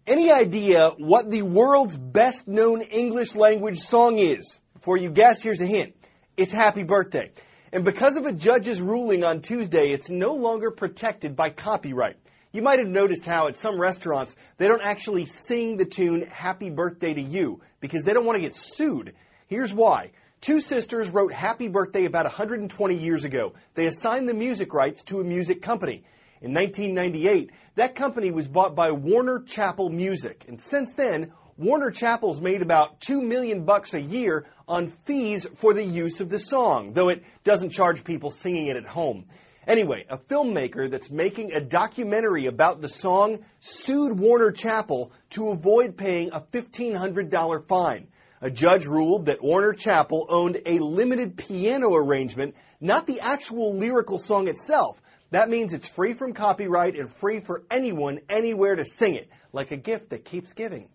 Any idea what the world's best-known English language song is? Before you guess, here's a hint. It's Happy Birthday. And because of a judge's ruling on Tuesday, it's no longer protected by copyright. You might have noticed how at some restaurants, they don't actually sing the tune Happy Birthday to You because they don't want to get sued. Here's why. Two sisters wrote Happy Birthday about 120 years ago. They assigned the music rights to a music company. In 1998, that company was bought by Warner Chappell Music. And since then, Warner Chappell's made about $2 million a year on fees for the use of the song, though it doesn't charge people singing it at home. Anyway, a filmmaker that's making a documentary about the song sued Warner Chappell to avoid paying a $1,500 fine. A judge ruled that Warner Chappell owned a limited piano arrangement, not the actual lyrical song itself. That means it's free from copyright and free for anyone, anywhere to sing it, like a gift that keeps giving.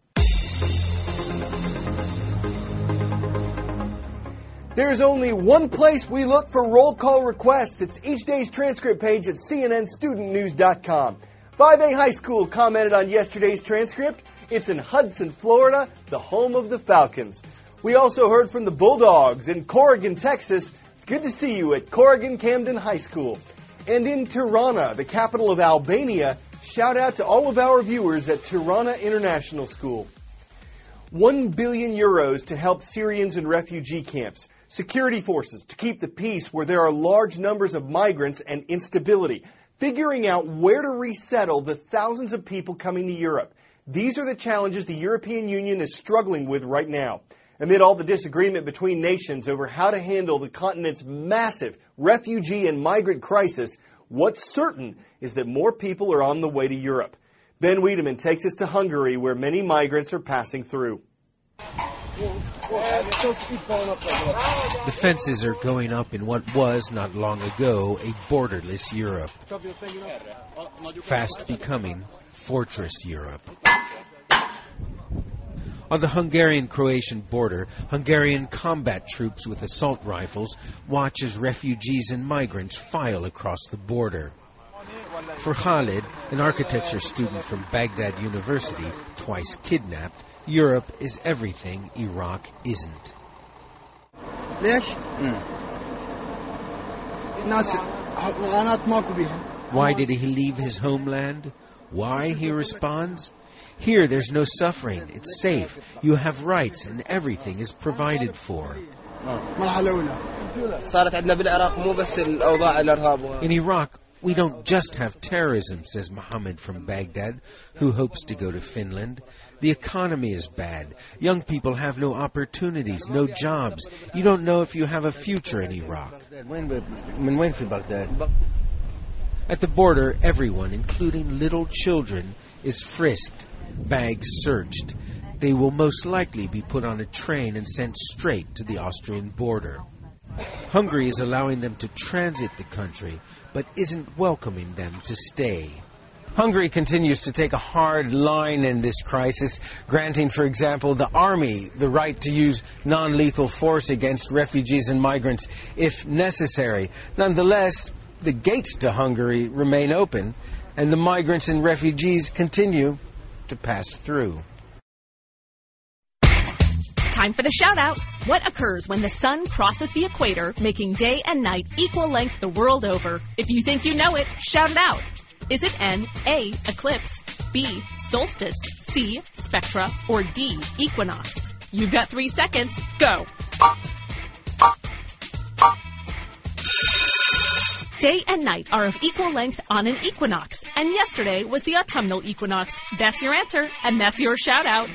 There's only one place we look for roll call requests. It's each day's transcript page at cnnstudentnews.com. 5A High School commented on yesterday's transcript. It's in Hudson, Florida, the home of the Falcons. We also heard from the Bulldogs in Corrigan, Texas. It's good to see you at Corrigan Camden High School. And in Tirana, the capital of Albania, shout out to all of our viewers at Tirana International School. 1 billion euros to help Syrians in refugee camps. Security forces to keep the peace where there are large numbers of migrants and instability. Figuring out where to resettle the thousands of people coming to Europe. These are the challenges the European Union is struggling with right now. Amid all the disagreement between nations over how to handle the continent's massive refugee and migrant crisis, what's certain is that more people are on the way to Europe. Ben Wiedemann takes us to Hungary, where many migrants are passing through. The fences are going up in what was, not long ago, a borderless Europe, fast becoming Fortress Europe. On the Hungarian-Croatian border, Hungarian combat troops with assault rifles watch as refugees and migrants file across the border. For Khalid, an architecture student from Baghdad University, twice kidnapped, Europe is everything Iraq isn't. Why did he leave his homeland? Why, he responds, here there's no suffering, it's safe, you have rights and everything is provided for. In Iraq, we don't just have terrorism, says Mohammed from Baghdad, who hopes to go to Finland. The economy is bad. Young people have no opportunities, no jobs. You don't know if you have a future in Iraq. At the border, everyone, including little children, is frisked, bags searched. They will most likely be put on a train and sent straight to the Austrian border. Hungary is allowing them to transit the country, but isn't welcoming them to stay. Hungary continues to take a hard line in this crisis, granting, for example, the army the right to use non-lethal force against refugees and migrants if necessary. Nonetheless, the gates to Hungary remain open, and the migrants and refugees continue to pass through. Time for the shout-out. What occurs when the sun crosses the equator, making day and night equal length the world over? If you think you know it, shout it out. Is it N, A, eclipse, B, solstice, C, spectra, or D, equinox? You've got 3 seconds. Go. Day and night are of equal length on an equinox, and yesterday was the autumnal equinox. That's your answer, and that's your shout-out.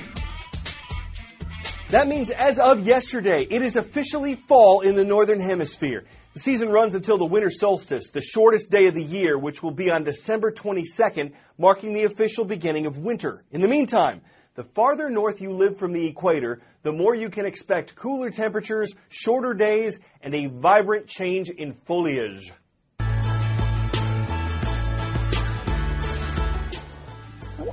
That means as of yesterday, it is officially fall in the Northern Hemisphere. The season runs until the winter solstice, the shortest day of the year, which will be on December 22nd, marking the official beginning of winter. In the meantime, the farther north you live from the equator, the more you can expect cooler temperatures, shorter days, and a vibrant change in foliage.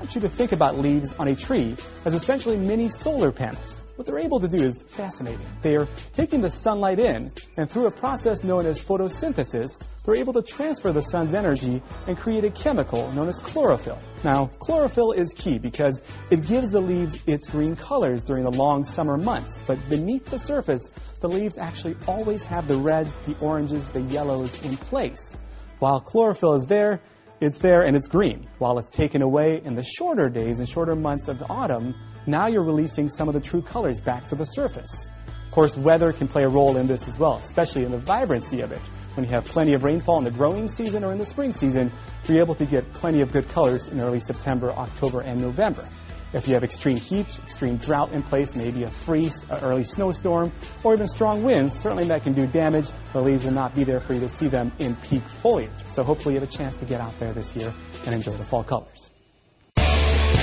want you to think about leaves on a tree as essentially mini solar panels. What they're able to do is fascinating. They are taking the sunlight in, and through a process known as photosynthesis, they're able to transfer the sun's energy and create a chemical known as chlorophyll. Now, chlorophyll is key because it gives the leaves its green colors during the long summer months, but beneath the surface, the leaves actually always have the reds, the oranges, the yellows in place. While chlorophyll is there, it's there and it's green. While it's taken away in the shorter days and shorter months of the autumn, now you're releasing some of the true colors back to the surface. Of course, weather can play a role in this as well, especially in the vibrancy of it. When you have plenty of rainfall in the growing season or in the spring season, you're able to get plenty of good colors in early September, October, and November. If you have extreme heat, extreme drought in place, maybe a freeze, an early snowstorm, or even strong winds, certainly that can do damage. The leaves will not be there for you to see them in peak foliage. So hopefully you have a chance to get out there this year and enjoy the fall colors.